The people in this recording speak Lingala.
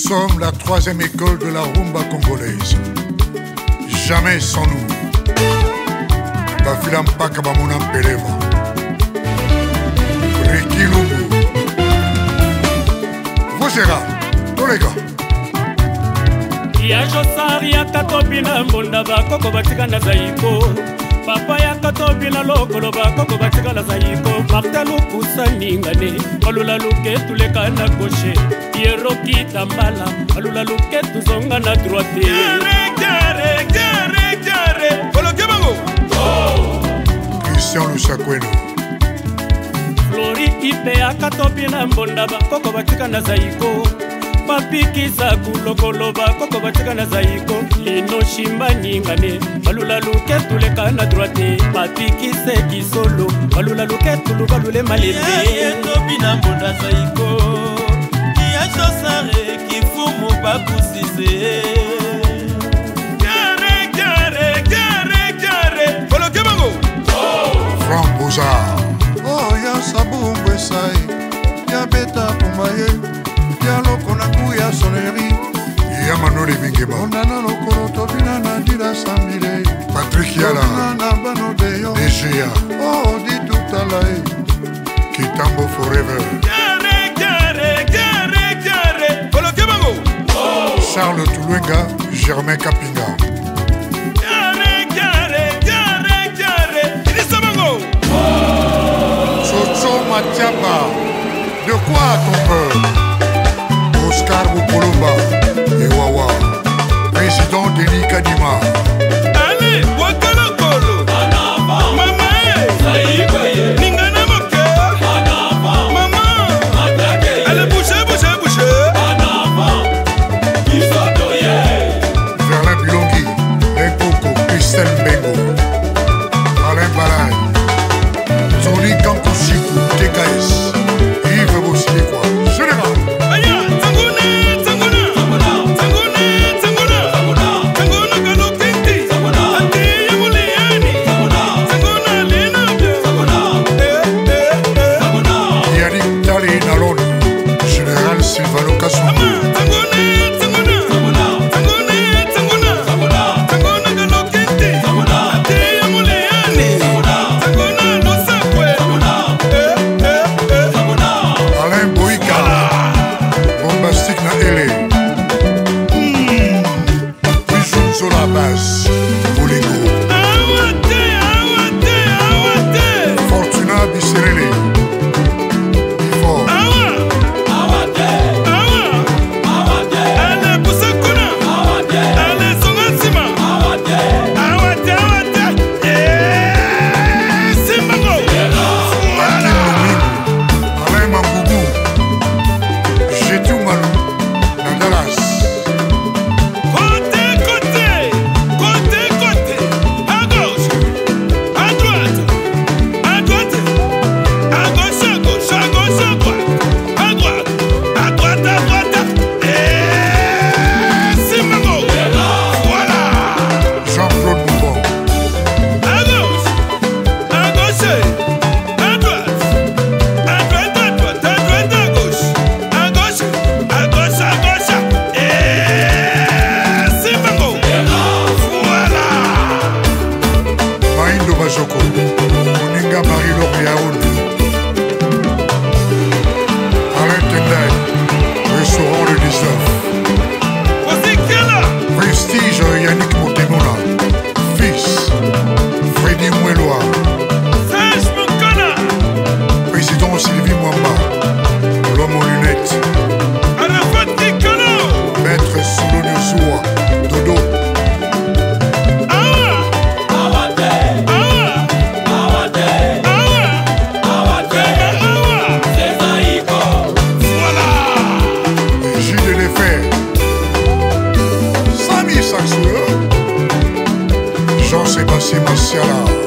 sommes la troisième école de la rumba congolaise. Jamais sans nous. Bafila mpaka bamona mpeleva Ricky Lungu Vosera, tolega ya josari ya katobi na mbonda bakoko batika na zaiko papa ya katobi na lokolo bakoko batika na zaiko martelu kusaningane balula luke tuleka na gauche yeroki tambala balula luke tuzonga na droite gare boloke bango Christian Lusakweno Flori ipe ya katobi na mbonda bakoko batika na zaiko papikisa kulokolo bakoko batika na zaiko lino shimba ningane balula luke tuleka na droite papikise kisolo balula luke tulu balule malebe tobi na mbonda zaiko ya josare kifumu bakusise gare boloke bango Franck Bozard Oh ya sabumbu esai ya beta pumaye ya loko na kuya soneri ya Manoli Bingema ondana lokolo tobina na dila sambile Patrick Yala na bano deyo DGA oh di tutalae Kitambo Forever gare boloke bango Charles Toulouenga Germain Kapinga Soso Matiamba de quoi ton peur Oscar Boukolomba et Wawa Président Denis Kadima allez wakalokolo mama ningana moke mama allez bouge Verlin Bilongi Ekoko Christelle Mbengo Alain Balay Tony Kankushiku TKS Yves Bossilekwa Général Yannick Tali Nalon Général Silvano Kasumbu Alain Boïka Bombastique na Ele Bijou sur la base Bolingo Fortuna Biserele Bifort Alain Mamboubou Jetou Malou Nandalas Jean-Claude Moubon Maindo Bajoko Moninga Marie-Laure Yaoun Alain Tendai Restaurant le 19 Prestige Yannick Montemona Fils Freddy Moueloa Président Sylvie Mwamba L'homme aux lunettes Maître Solonio Soua Dodo Gilles de Lefebvre Samy Saxo Jean-Sébastien Massiala